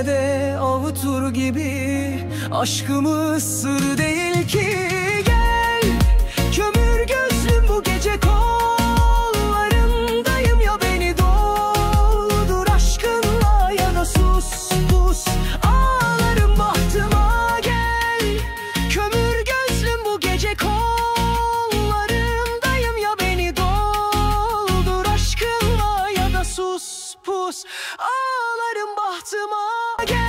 de avutur gibi. Aşkımız sır değil ki. Gel kömür gözlüm, bu gece kollarındayım. Ya beni doldur aşkınla ya da sus pus ağlarım bahtıma. Gel kömür gözlüm, bu gece kollarındayım. Ya beni doldur aşkınla ya da sus pus ağlarım bahtıma. Gel